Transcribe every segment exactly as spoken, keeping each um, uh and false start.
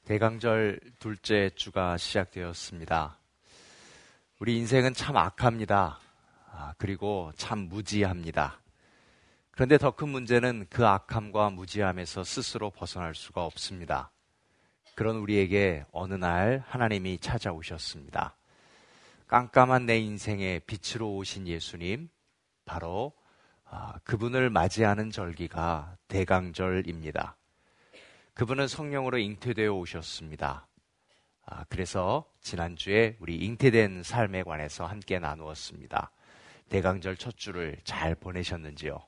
대강절 둘째 주가 시작되었습니다. 우리 인생은 참 악합니다. 아, 그리고 참 무지합니다. 그런데 더 큰 문제는 그 악함과 무지함에서 스스로 벗어날 수가 없습니다. 그런 우리에게 어느 날 하나님이 찾아오셨습니다. 깜깜한 내 인생에 빛으로 오신 예수님, 바로 아, 그분을 맞이하는 절기가 대강절입니다. 그분은 성령으로 잉태되어 오셨습니다. 아, 그래서 지난주에 우리 잉태된 삶에 관해서 함께 나누었습니다. 대강절 첫 주를 잘 보내셨는지요?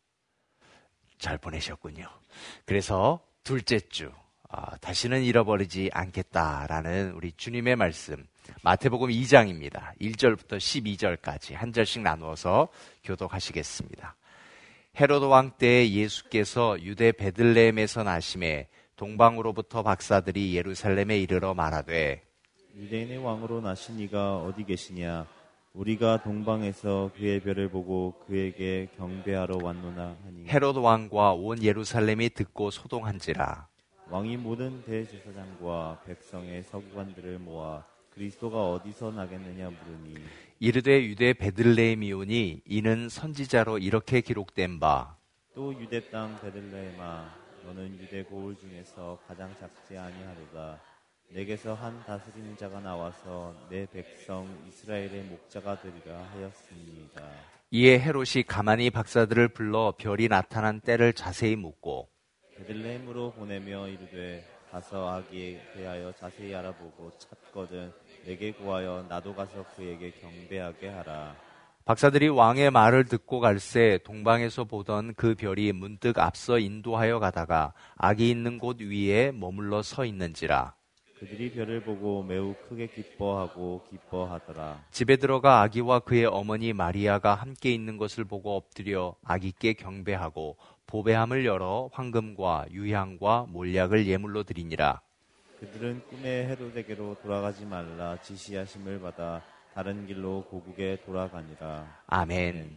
잘 보내셨군요. 그래서 둘째 주, 아, 다시는 잃어버리지 않겠다라는 우리 주님의 말씀, 마태복음 이 장입니다. 일 절부터 십이 절까지 한 절씩 나누어서 교독하시겠습니다. 헤로드 왕 때 예수께서 유대 베들레헴에서 나심에 동방으로부터 박사들이 예루살렘에 이르러 말하되, 유대인의 왕으로 나신 이가 어디 계시냐? 우리가 동방에서 그의 별을 보고 그에게 경배하러 왔노나 하니. 헤로드 왕과 온 예루살렘이 듣고 소동한지라. 왕이 모든 대제사장과 백성의 서기관들을 모아 그리스도가 어디서 나겠느냐 물으니, 이르되 유대 베들레헴이오니 이는 선지자로 이렇게 기록된 바, 또 유대 땅 베들레헴아, 너는 유대 고을 중에서 가장 작지 아니하도다. 내게서 한 다스리는 자가 나와서 내 백성 이스라엘의 목자가 되리라 하였습니다. 이에 헤롯이 가만히 박사들을 불러 별이 나타난 때를 자세히 묻고 베들레헴으로 보내며 이르되, 가서 아기에 대하여 자세히 알아보고 찾거든 내게 구하여 나도 가서 그에게 경배하게 하라. 박사들이 왕의 말을 듣고 갈새 동방에서 보던 그 별이 문득 앞서 인도하여 가다가 아기 있는 곳 위에 머물러 서 있는지라. 그들이 별을 보고 매우 크게 기뻐하고 기뻐하더라. 집에 들어가 아기와 그의 어머니 마리아가 함께 있는 것을 보고 엎드려 아기께 경배하고 보배함을 열어 황금과 유향과 몰약을 예물로 드리니라. 그들은 꿈에 헤로데게로 돌아가지 말라 지시하심을 받아 다른 길로 고국에 돌아가니라. 아멘.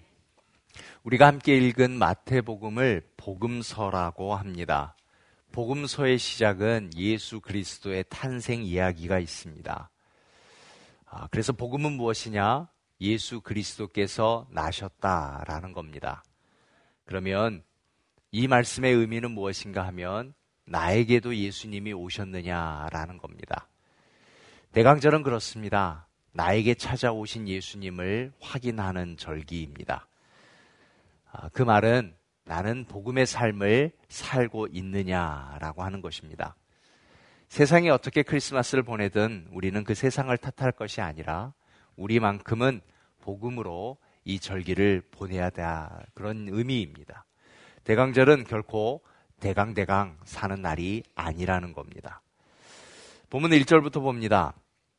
우리가 함께 읽은 마태복음을 복음서라고 합니다. 복음서의 시작은 예수 그리스도의 탄생 이야기가 있습니다. 아, 그래서 복음은 무엇이냐? 예수 그리스도께서 나셨다라는 겁니다. 그러면 이 말씀의 의미는 무엇인가 하면 나에게도 예수님이 오셨느냐라는 겁니다. 대강절은 그렇습니다. 나에게 찾아오신 예수님을 확인하는 절기입니다. 아, 그 말은 나는 복음의 삶을 살고 있느냐라고 하는 것입니다. 세상이 어떻게 크리스마스를 보내든 우리는 그 세상을 탓할 것이 아니라 우리만큼은 복음으로 이 절기를 보내야 한다, 그런 의미입니다. 대강절은 결코 대강대강 사는 날이 아니라는 겁니다. 본문 일 절부터 봅니다.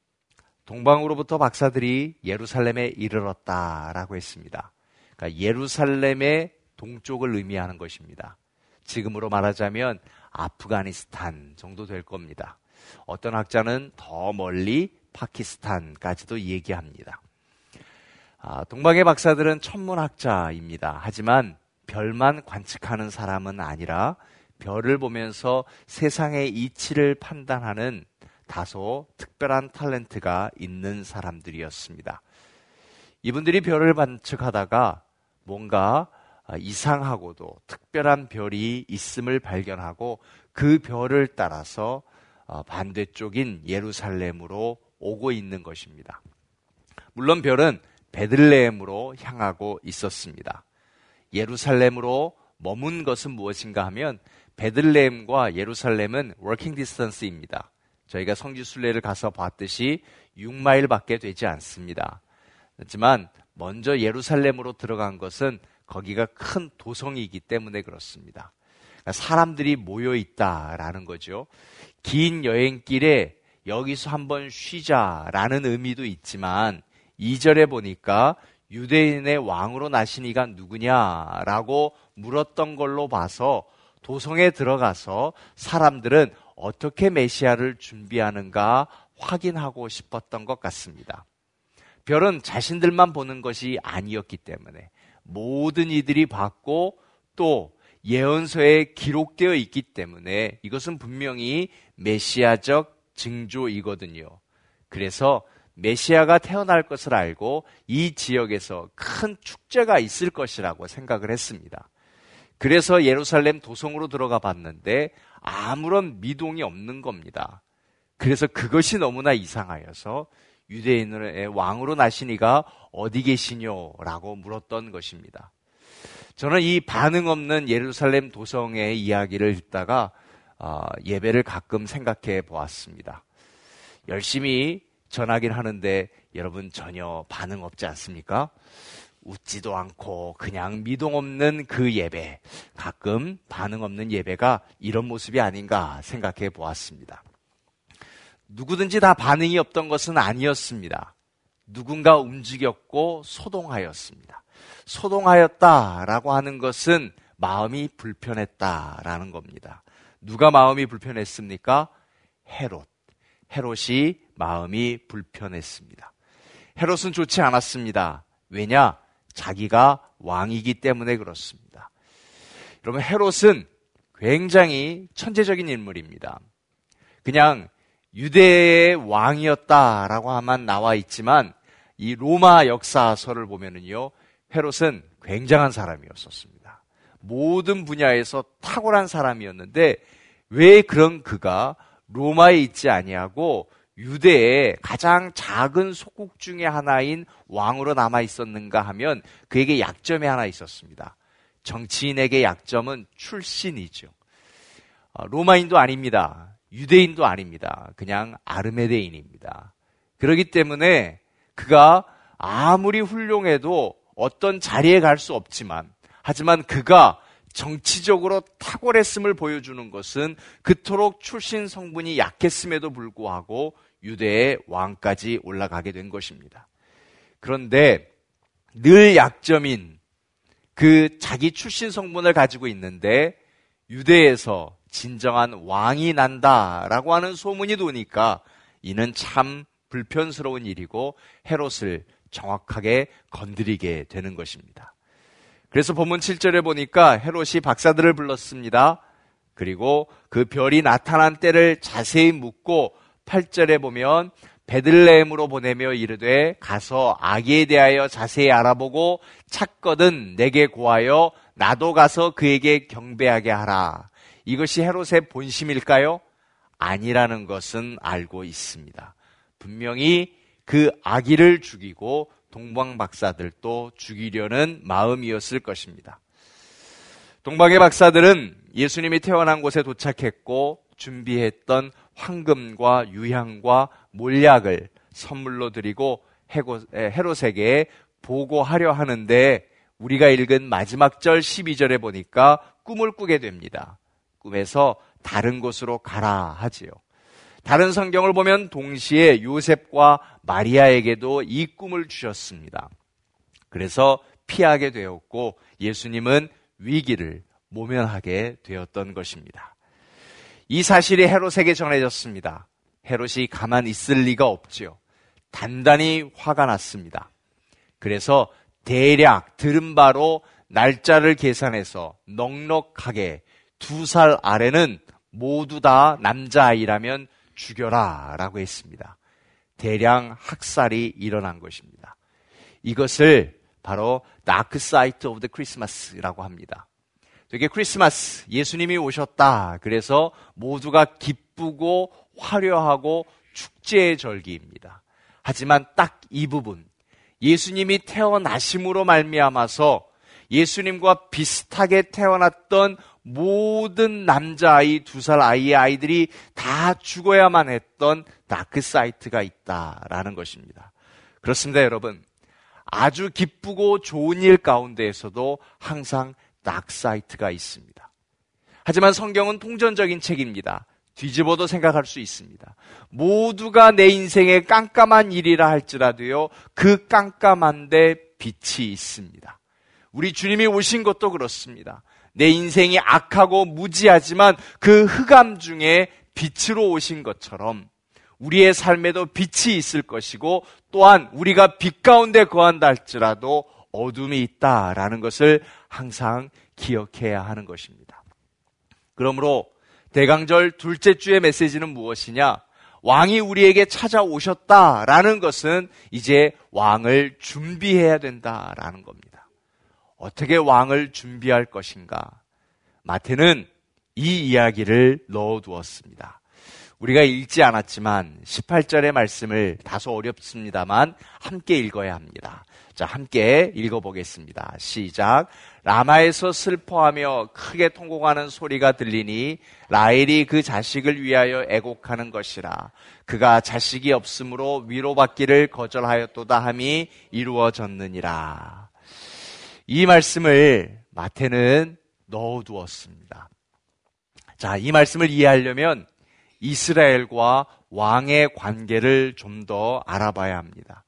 동방으로부터 박사들이 예루살렘에 이르렀다라고 했습니다. 그러니까 예루살렘의 동쪽을 의미하는 것입니다. 지금으로 말하자면 아프가니스탄 정도 될 겁니다. 어떤 학자는 더 멀리 파키스탄까지도 얘기합니다. 아, 동방의 박사들은 천문학자입니다. 하지만 별만 관측하는 사람은 아니라 별을 보면서 세상의 이치를 판단하는 다소 특별한 탤런트가 있는 사람들이었습니다. 이분들이 별을 관측하다가 뭔가 이상하고도 특별한 별이 있음을 발견하고 그 별을 따라서 반대쪽인 예루살렘으로 오고 있는 것입니다. 물론 별은 베들레헴으로 향하고 있었습니다. 예루살렘으로 머문 것은 무엇인가 하면 베들레헴과 예루살렘은 워킹 디스턴스입니다. 저희가 성지 순례를 가서 봤듯이 육 마일밖에 되지 않습니다. 하지만 먼저 예루살렘으로 들어간 것은 거기가 큰 도성이기 때문에 그렇습니다. 그러니까 사람들이 모여 있다라는 거죠. 긴 여행길에 여기서 한번 쉬자라는 의미도 있지만 이 절에 보니까 유대인의 왕으로 나신 이가 누구냐라고 물었던 걸로 봐서 도성에 들어가서 사람들은 어떻게 메시아를 준비하는가 확인하고 싶었던 것 같습니다. 별은 자신들만 보는 것이 아니었기 때문에 모든 이들이 봤고 또 예언서에 기록되어 있기 때문에 이것은 분명히 메시아적 징조이거든요. 그래서 메시아가 태어날 것을 알고 이 지역에서 큰 축제가 있을 것이라고 생각을 했습니다. 그래서 예루살렘 도성으로 들어가 봤는데 아무런 미동이 없는 겁니다. 그래서 그것이 너무나 이상하여서 유대인의 왕으로 나시니가 어디 계시뇨? 라고 물었던 것입니다. 저는 이 반응 없는 예루살렘 도성의 이야기를 듣다가 어, 예배를 가끔 생각해 보았습니다. 열심히 전하긴 하는데 여러분 전혀 반응 없지 않습니까? 웃지도 않고 그냥 미동 없는 그 예배, 가끔 반응 없는 예배가 이런 모습이 아닌가 생각해 보았습니다. 누구든지 다 반응이 없던 것은 아니었습니다. 누군가 움직였고 소동하였습니다. 소동하였다라고 하는 것은 마음이 불편했다라는 겁니다. 누가 마음이 불편했습니까? 헤롯. 헤롯이 마음이 불편했습니다. 헤롯은 좋지 않았습니다. 왜냐? 자기가 왕이기 때문에 그렇습니다. 여러분, 헤롯은 굉장히 천재적인 인물입니다. 그냥 유대의 왕이었다라고 하면 나와 있지만 이 로마 역사서를 보면은요, 헤롯은 굉장한 사람이었었습니다. 모든 분야에서 탁월한 사람이었는데 왜 그런 그가 로마에 있지 아니하고 유대의 가장 작은 속국 중에 하나인 왕으로 남아 있었는가 하면 그에게 약점이 하나 있었습니다. 정치인에게 약점은 출신이죠. 로마인도 아닙니다. 유대인도 아닙니다. 그냥 아르메데인입니다. 그렇기 때문에 그가 아무리 훌륭해도 어떤 자리에 갈 수 없지만, 하지만 그가 정치적으로 탁월했음을 보여주는 것은 그토록 출신 성분이 약했음에도 불구하고 유대의 왕까지 올라가게 된 것입니다. 그런데 늘 약점인 그 자기 출신 성분을 가지고 있는데 유대에서 진정한 왕이 난다라고 하는 소문이 도니까 이는 참 불편스러운 일이고 헤롯을 정확하게 건드리게 되는 것입니다. 그래서 본문 칠 절에 보니까 헤롯이 박사들을 불렀습니다. 그리고 그 별이 나타난 때를 자세히 묻고 팔 절에 보면 베들레헴으로 보내며 이르되 가서 아기에 대하여 자세히 알아보고 찾거든 내게 고하여 나도 가서 그에게 경배하게 하라. 이것이 헤롯의 본심일까요? 아니라는 것은 알고 있습니다. 분명히 그 아기를 죽이고 동방 박사들도 죽이려는 마음이었을 것입니다. 동방의 박사들은 예수님이 태어난 곳에 도착했고 준비했던 황금과 유향과 몰약을 선물로 드리고 헤롯에게 보고하려 하는데 우리가 읽은 마지막 절 십이 절에 보니까 꿈을 꾸게 됩니다. 꿈에서 다른 곳으로 가라 하지요. 다른 성경을 보면 동시에 요셉과 마리아에게도 이 꿈을 주셨습니다. 그래서 피하게 되었고 예수님은 위기를 모면하게 되었던 것입니다. 이 사실이 헤롯에게 전해졌습니다. 헤롯이 가만히 있을 리가 없지요. 단단히 화가 났습니다. 그래서 대략 들은 바로 날짜를 계산해서 넉넉하게 두 살 아래는 모두 다 남자아이라면 죽여라 라고 했습니다. 대량 학살이 일어난 것입니다. 이것을 바로 Dark Side of the Christmas라고 합니다. 되게 크리스마스, 예수님이 오셨다. 그래서 모두가 기쁘고 화려하고 축제의 절기입니다. 하지만 딱 이 부분, 예수님이 태어나심으로 말미암아서 예수님과 비슷하게 태어났던 모든 남자아이, 두 살 아이의 아이들이 다 죽어야만 했던 다크사이트가 있다라는 것입니다. 그렇습니다, 여러분. 아주 기쁘고 좋은 일 가운데에서도 항상 다크사이트가 있습니다. 하지만 성경은 통전적인 책입니다. 뒤집어도 생각할 수 있습니다. 모두가 내 인생에 깜깜한 일이라 할지라도요, 그 깜깜한데 빛이 있습니다. 우리 주님이 오신 것도 그렇습니다. 내 인생이 악하고 무지하지만 그 흑암 중에 빛으로 오신 것처럼 우리의 삶에도 빛이 있을 것이고 또한 우리가 빛 가운데 거한다 할지라도 어둠이 있다라는 것을 항상 기억해야 하는 것입니다. 그러므로 대강절 둘째 주의 메시지는 무엇이냐? 왕이 우리에게 찾아오셨다라는 것은 이제 왕을 준비해야 된다라는 겁니다. 어떻게 왕을 준비할 것인가? 마태는 이 이야기를 넣어두었습니다. 우리가 읽지 않았지만 십팔 절의 말씀을 다소 어렵습니다만 함께 읽어야 합니다. 자, 함께 읽어보겠습니다. 시작. 라마에서 슬퍼하며 크게 통곡하는 소리가 들리니 라헬이 그 자식을 위하여 애곡하는 것이라. 그가 자식이 없으므로 위로받기를 거절하였도다 함이 이루어졌느니라. 이 말씀을 마태는 넣어두었습니다. 자, 이 말씀을 이해하려면 이스라엘과 왕의 관계를 좀 더 알아봐야 합니다.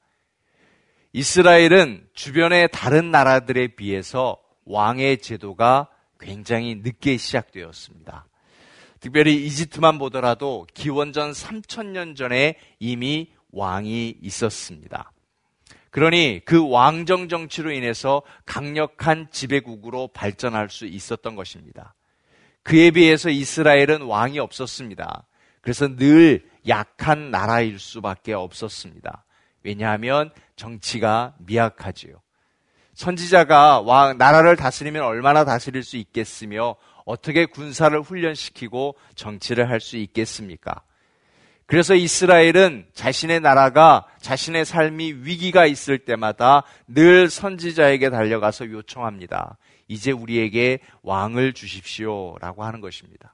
이스라엘은 주변의 다른 나라들에 비해서 왕의 제도가 굉장히 늦게 시작되었습니다. 특별히 이집트만 보더라도 기원전 삼천 년 전에 이미 왕이 있었습니다. 그러니 그 왕정 정치로 인해서 강력한 지배국으로 발전할 수 있었던 것입니다. 그에 비해서 이스라엘은 왕이 없었습니다. 그래서 늘 약한 나라일 수밖에 없었습니다. 왜냐하면 정치가 미약하지요. 선지자가 왕, 나라를 다스리면 얼마나 다스릴 수 있겠으며 어떻게 군사를 훈련시키고 정치를 할 수 있겠습니까? 그래서 이스라엘은 자신의 나라가, 자신의 삶이 위기가 있을 때마다 늘 선지자에게 달려가서 요청합니다. 이제 우리에게 왕을 주십시오 라고 하는 것입니다.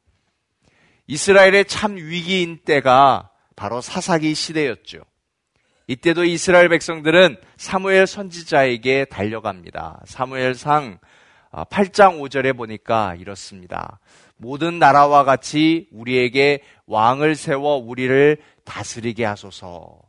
이스라엘의 참 위기인 때가 바로 사사기 시대였죠. 이때도 이스라엘 백성들은 사무엘 선지자에게 달려갑니다. 사무엘상 팔 장 오 절에 보니까 이렇습니다. 모든 나라와 같이 우리에게 왕을 세워 우리를 다스리게 하소서.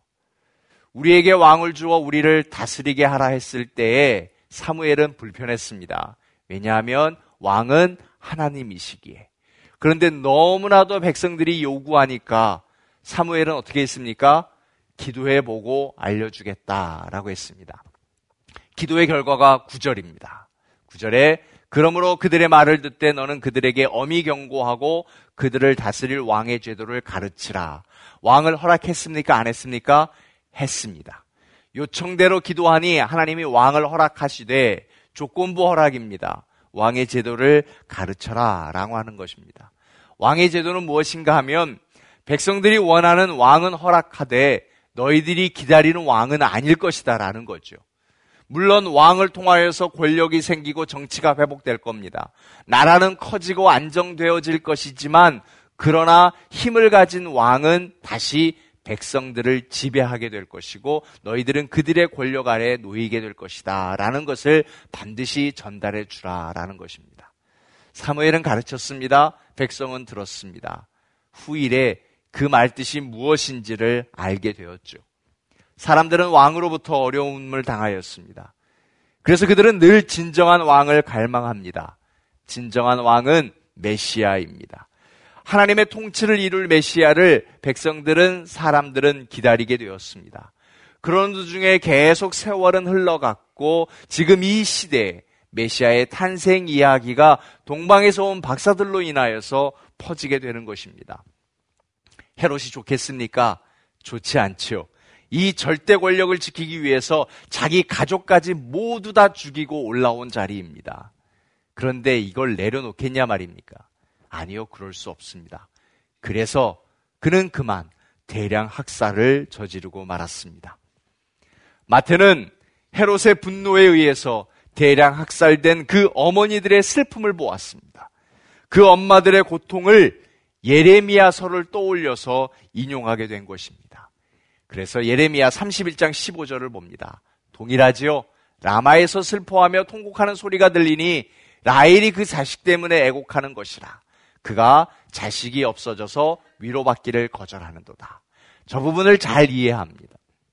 우리에게 왕을 주어 우리를 다스리게 하라 했을 때에 사무엘은 불편했습니다. 왜냐하면 왕은 하나님이시기에. 그런데 너무나도 백성들이 요구하니까 사무엘은 어떻게 했습니까? 기도해보고 알려주겠다라고 했습니다. 기도의 결과가 구 절입니다. 구 절에 그러므로 그들의 말을 듣되 너는 그들에게 엄히 경고하고 그들을 다스릴 왕의 제도를 가르치라. 왕을 허락했습니까? 안 했습니까? 했습니다. 요청대로 기도하니 하나님이 왕을 허락하시되 조건부 허락입니다. 왕의 제도를 가르쳐라 라고 하는 것입니다. 왕의 제도는 무엇인가 하면 백성들이 원하는 왕은 허락하되 너희들이 기다리는 왕은 아닐 것이다 라는 거죠. 물론 왕을 통하여서 권력이 생기고 정치가 회복될 겁니다. 나라는 커지고 안정되어질 것이지만 그러나 힘을 가진 왕은 다시 백성들을 지배하게 될 것이고 너희들은 그들의 권력 아래에 놓이게 될 것이다 라는 것을 반드시 전달해 주라 라는 것입니다. 사무엘은 가르쳤습니다. 백성은 들었습니다. 후일에 그 말뜻이 무엇인지를 알게 되었죠. 사람들은 왕으로부터 어려움을 당하였습니다. 그래서 그들은 늘 진정한 왕을 갈망합니다. 진정한 왕은 메시아입니다. 하나님의 통치를 이룰 메시아를 백성들은, 사람들은 기다리게 되었습니다. 그런 도중에 계속 세월은 흘러갔고 지금 이 시대에 메시아의 탄생 이야기가 동방에서 온 박사들로 인하여서 퍼지게 되는 것입니다. 헤롯이 좋겠습니까? 좋지 않지요. 이 절대 권력을 지키기 위해서 자기 가족까지 모두 다 죽이고 올라온 자리입니다. 그런데 이걸 내려놓겠냐 말입니까? 아니요, 그럴 수 없습니다. 그래서 그는 그만 대량 학살을 저지르고 말았습니다. 마태는 헤롯의 분노에 의해서 대량 학살된 그 어머니들의 슬픔을 보았습니다. 그 엄마들의 고통을 예레미야서를 떠올려서 인용하게 된 것입니다. 그래서 예레미야 삼십일 장 십오 절을 봅니다. 동일하지요? 라마에서 슬퍼하며 통곡하는 소리가 들리니 라헬이 그 자식 때문에 애곡하는 것이라. 그가 자식이 없어져서 위로받기를 거절하는도다. 저 부분을 잘 이해해야 합니다.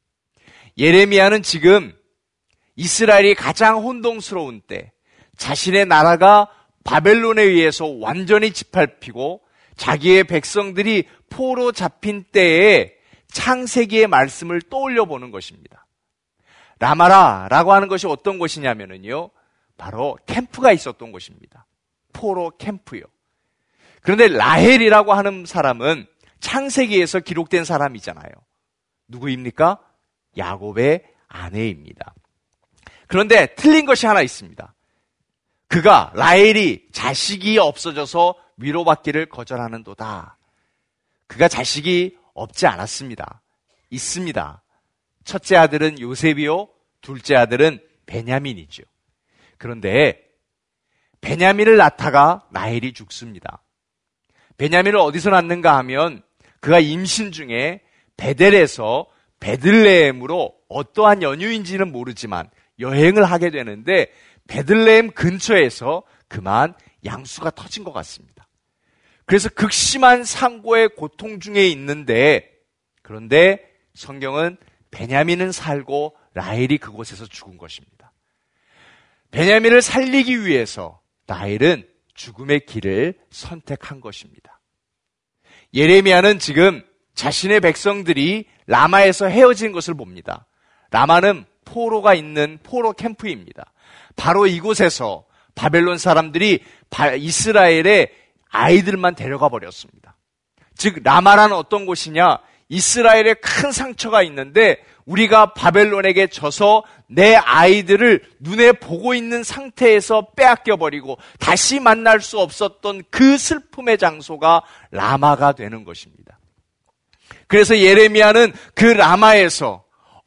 예레미야는 지금 이스라엘이 가장 혼동스러운 때, 자신의 나라가 바벨론에 의해서 완전히 짓밟히고 자기의 백성들이 포로 잡힌 때에 창세기의 말씀을 떠올려 보는 것입니다. 라마라라고 하는 것이 어떤 곳이냐면요, 바로 캠프가 있었던 곳입니다. 포로 캠프요. 그런데 라헬이라고 하는 사람은 창세기에서 기록된 사람이잖아요. 누구입니까? 야곱의 아내입니다. 그런데 틀린 것이 하나 있습니다. 그가 라헬이 자식이 없어져서 위로받기를 거절하는도다. 그가 자식이 없지 않았습니다. 있습니다. 첫째 아들은 요셉이요, 둘째 아들은 베냐민이죠. 그런데 베냐민을 낳다가 라헬이 죽습니다. 베냐민을 어디서 낳는가 하면 그가 임신 중에 베델에서 베들레헴으로 어떠한 연유인지는 모르지만 여행을 하게 되는데 베들레헴 근처에서 그만 양수가 터진 것 같습니다. 그래서 극심한 상고의 고통 중에 있는데, 그런데 성경은 베냐민은 살고 라헬이 그곳에서 죽은 것입니다. 베냐민을 살리기 위해서 라헬은 죽음의 길을 선택한 것입니다. 예레미야는 지금 자신의 백성들이 라마에서 헤어진 것을 봅니다. 라마는 포로가 있는 포로 캠프입니다. 바로 이곳에서 바벨론 사람들이 이스라엘의 아이들만 데려가 버렸습니다. 즉 라마라는 어떤 곳이냐? 이스라엘에 큰 상처가 있는데 우리가 바벨론에게 져서 내 아이들을 눈에 보고 있는 상태에서 빼앗겨 버리고 다시 만날 수 없었던 그 슬픔의 장소가 라마가 되는 것입니다. 그래서 예레미야는 그 라마에서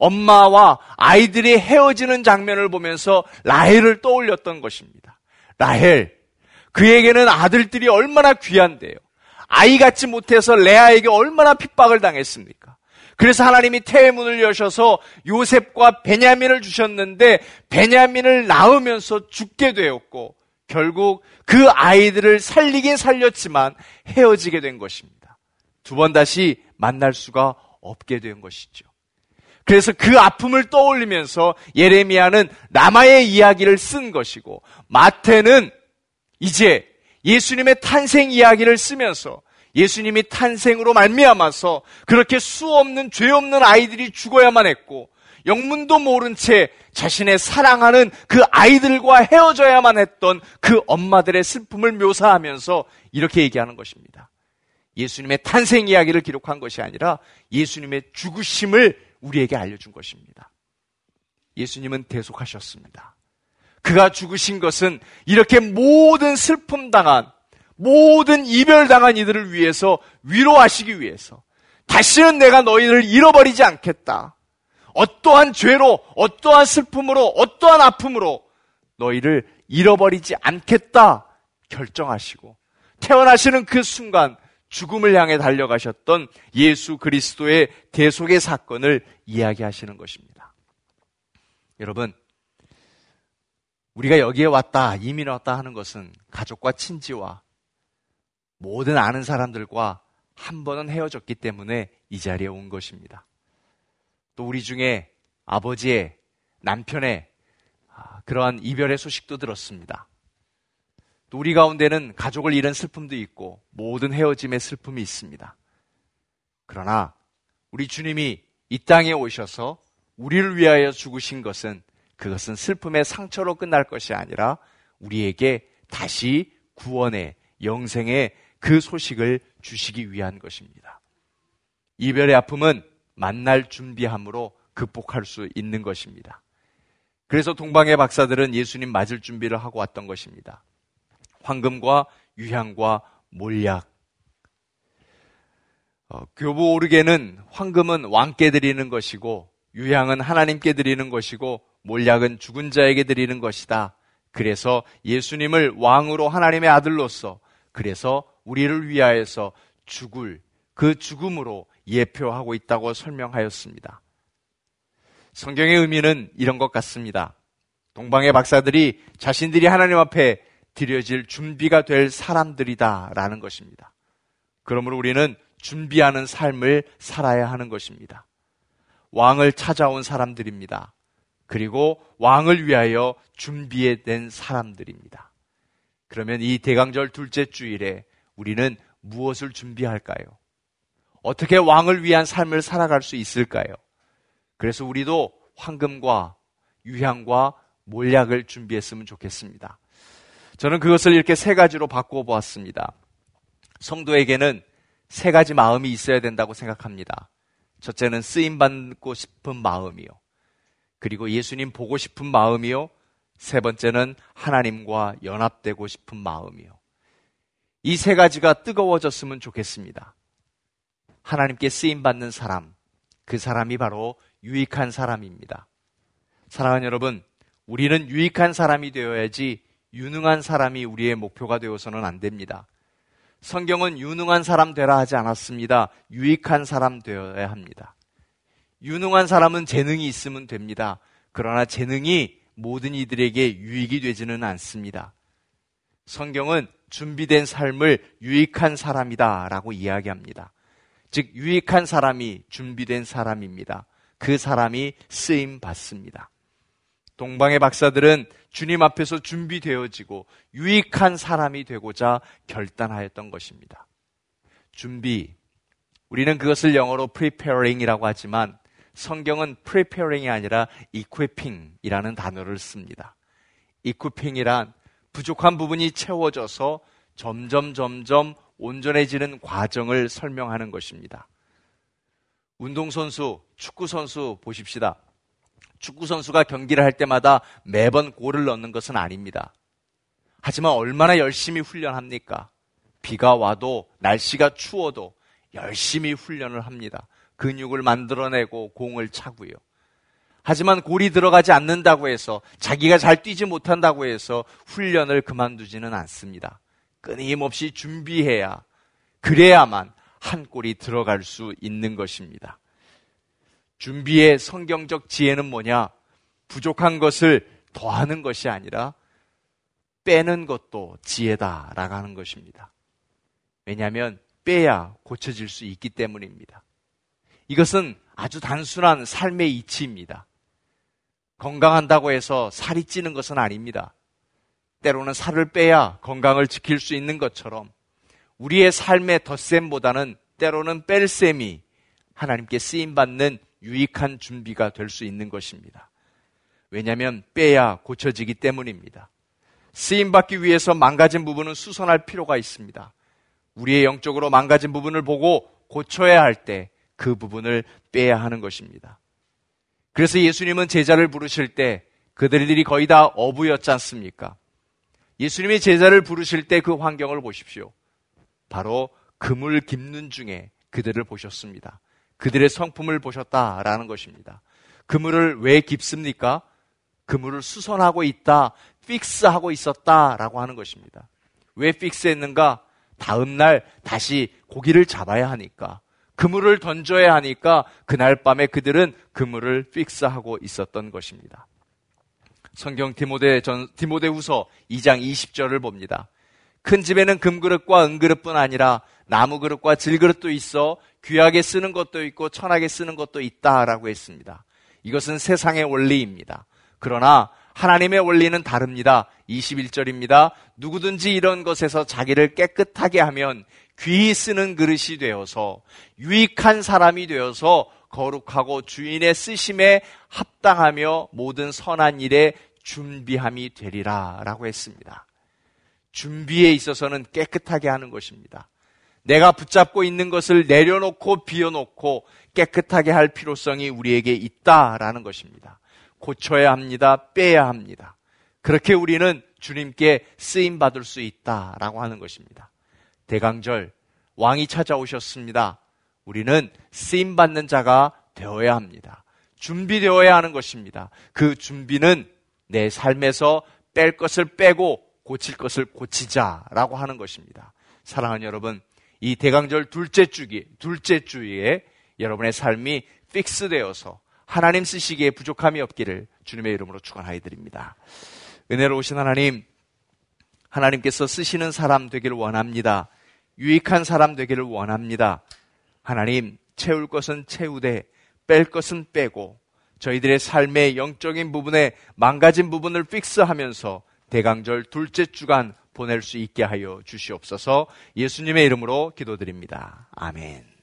엄마와 아이들이 헤어지는 장면을 보면서 라헬을 떠올렸던 것입니다. 라헬, 그에게는 아들들이 얼마나 귀한데요. 아이 갖지 못해서 레아에게 얼마나 핍박을 당했습니까? 그래서 하나님이 태문을 여셔서 요셉과 베냐민을 주셨는데 베냐민을 낳으면서 죽게 되었고 결국 그 아이들을 살리긴 살렸지만 헤어지게 된 것입니다. 두 번 다시 만날 수가 없게 된 것이죠. 그래서 그 아픔을 떠올리면서 예레미야는 라마의 이야기를 쓴 것이고 마태는 이제 예수님의 탄생 이야기를 쓰면서 예수님이 탄생으로 말미암아서 그렇게 수 없는 죄 없는 아이들이 죽어야만 했고 영문도 모른 채 자신의 사랑하는 그 아이들과 헤어져야만 했던 그 엄마들의 슬픔을 묘사하면서 이렇게 얘기하는 것입니다. 예수님의 탄생 이야기를 기록한 것이 아니라 예수님의 죽으심을 우리에게 알려준 것입니다. 예수님은 대속하셨습니다. 그가 죽으신 것은 이렇게 모든 슬픔 당한, 모든 이별당한 이들을 위해서 위로하시기 위해서 다시는 내가 너희를 잃어버리지 않겠다. 어떠한 죄로, 어떠한 슬픔으로, 어떠한 아픔으로 너희를 잃어버리지 않겠다 결정하시고 태어나시는 그 순간 죽음을 향해 달려가셨던 예수 그리스도의 대속의 사건을 이야기하시는 것입니다. 여러분, 우리가 여기에 왔다, 이민 왔다 하는 것은 가족과 친지와 모든 아는 사람들과 한 번은 헤어졌기 때문에 이 자리에 온 것입니다. 또 우리 중에 아버지의, 남편의 그러한 이별의 소식도 들었습니다. 또 우리 가운데는 가족을 잃은 슬픔도 있고 모든 헤어짐의 슬픔이 있습니다. 그러나 우리 주님이 이 땅에 오셔서 우리를 위하여 죽으신 것은 그것은 슬픔의 상처로 끝날 것이 아니라 우리에게 다시 구원의 영생의 그 소식을 주시기 위한 것입니다. 이별의 아픔은 만날 준비함으로 극복할 수 있는 것입니다. 그래서 동방의 박사들은 예수님 맞을 준비를 하고 왔던 것입니다. 황금과 유향과 몰약. 어, 교부 오르게는 황금은 왕께 드리는 것이고 유향은 하나님께 드리는 것이고 몰약은 죽은 자에게 드리는 것이다. 그래서 예수님을 왕으로 하나님의 아들로서 그래서 우리를 위하여서 죽을 그 죽음으로 예표하고 있다고 설명하였습니다. 성경의 의미는 이런 것 같습니다. 동방의 박사들이 자신들이 하나님 앞에 드려질 준비가 될 사람들이다라는 것입니다. 그러므로 우리는 준비하는 삶을 살아야 하는 것입니다. 왕을 찾아온 사람들입니다. 그리고 왕을 위하여 준비된 사람들입니다. 그러면 이 대강절 둘째 주일에 우리는 무엇을 준비할까요? 어떻게 왕을 위한 삶을 살아갈 수 있을까요? 그래서 우리도 황금과 유향과 몰약을 준비했으면 좋겠습니다. 저는 그것을 이렇게 세 가지로 바꾸어 보았습니다. 성도에게는 세 가지 마음이 있어야 된다고 생각합니다. 첫째는 쓰임받고 싶은 마음이요. 그리고 예수님 보고 싶은 마음이요. 세 번째는 하나님과 연합되고 싶은 마음이요. 이 세 가지가 뜨거워졌으면 좋겠습니다. 하나님께 쓰임받는 사람, 그 사람이 바로 유익한 사람입니다. 사랑하는 여러분, 우리는 유익한 사람이 되어야지 유능한 사람이 우리의 목표가 되어서는 안 됩니다. 성경은 유능한 사람 되라 하지 않았습니다. 유익한 사람 되어야 합니다. 유능한 사람은 재능이 있으면 됩니다. 그러나 재능이 모든 이들에게 유익이 되지는 않습니다. 성경은 준비된 삶을 유익한 사람이다 라고 이야기합니다. 즉 유익한 사람이 준비된 사람입니다. 그 사람이 쓰임 받습니다. 동방의 박사들은 주님 앞에서 준비되어지고 유익한 사람이 되고자 결단하였던 것입니다. 준비, 우리는 그것을 영어로 preparing이라고 하지만 성경은 preparing이 아니라 equipping이라는 단어를 씁니다. equipping이란 부족한 부분이 채워져서 점점 점점 온전해지는 과정을 설명하는 것입니다. 운동선수, 축구선수 보십시다. 축구선수가 경기를 할 때마다 매번 골을 넣는 것은 아닙니다. 하지만 얼마나 열심히 훈련합니까? 비가 와도 날씨가 추워도 열심히 훈련을 합니다. 근육을 만들어내고 공을 차고요. 하지만 골이 들어가지 않는다고 해서 자기가 잘 뛰지 못한다고 해서 훈련을 그만두지는 않습니다. 끊임없이 준비해야 그래야만 한 골이 들어갈 수 있는 것입니다. 준비의 성경적 지혜는 뭐냐? 부족한 것을 더하는 것이 아니라 빼는 것도 지혜다라고 하는 것입니다. 왜냐하면 빼야 고쳐질 수 있기 때문입니다. 이것은 아주 단순한 삶의 이치입니다. 건강한다고 해서 살이 찌는 것은 아닙니다. 때로는 살을 빼야 건강을 지킬 수 있는 것처럼 우리의 삶의 덧셈보다는 때로는 뺄셈이 하나님께 쓰임받는 유익한 준비가 될 수 있는 것입니다. 왜냐하면 빼야 고쳐지기 때문입니다. 쓰임받기 위해서 망가진 부분은 수선할 필요가 있습니다. 우리의 영적으로 망가진 부분을 보고 고쳐야 할 때 그 부분을 빼야 하는 것입니다. 그래서 예수님은 제자를 부르실 때 그들이 거의 다 어부였지 않습니까? 예수님이 제자를 부르실 때 그 환경을 보십시오. 바로 그물 깁는 중에 그들을 보셨습니다. 그들의 성품을 보셨다라는 것입니다. 그물을 왜 깁습니까? 그물을 수선하고 있다, 픽스하고 있었다라고 하는 것입니다. 왜 픽스했는가? 다음 날 다시 고기를 잡아야 하니까, 그물을 던져야 하니까 그날 밤에 그들은 그물을 픽스하고 있었던 것입니다. 성경 디모데 전, 디모데후서 이 장 이십 절을 봅니다. 큰 집에는 금그릇과 은그릇뿐 아니라 나무그릇과 질그릇도 있어 귀하게 쓰는 것도 있고 천하게 쓰는 것도 있다라고 했습니다. 이것은 세상의 원리입니다. 그러나 하나님의 원리는 다릅니다. 이십일 절입니다. 누구든지 이런 것에서 자기를 깨끗하게 하면 귀히 쓰는 그릇이 되어서 유익한 사람이 되어서 거룩하고 주인의 쓰심에 합당하며 모든 선한 일에 준비함이 되리라 라고 했습니다. 준비에 있어서는 깨끗하게 하는 것입니다. 내가 붙잡고 있는 것을 내려놓고 비워놓고 깨끗하게 할 필요성이 우리에게 있다라는 것입니다. 고쳐야 합니다. 빼야 합니다. 그렇게 우리는 주님께 쓰임받을 수 있다라고 하는 것입니다. 대강절 왕이 찾아오셨습니다. 우리는 쓰임받는 자가 되어야 합니다. 준비되어야 하는 것입니다. 그 준비는 내 삶에서 뺄 것을 빼고 고칠 것을 고치자라고 하는 것입니다. 사랑하는 여러분, 이 대강절 둘째 주기, 둘째 주에 여러분의 삶이 픽스되어서 하나님 쓰시기에 부족함이 없기를 주님의 이름으로 축원하여 드립니다. 은혜로우신 하나님, 하나님께서 쓰시는 사람 되기를 원합니다. 유익한 사람 되기를 원합니다. 하나님, 채울 것은 채우되 뺄 것은 빼고 저희들의 삶의 영적인 부분에 망가진 부분을 픽스하면서 대강절 둘째 주간 보낼 수 있게 하여 주시옵소서. 예수님의 이름으로 기도드립니다. 아멘.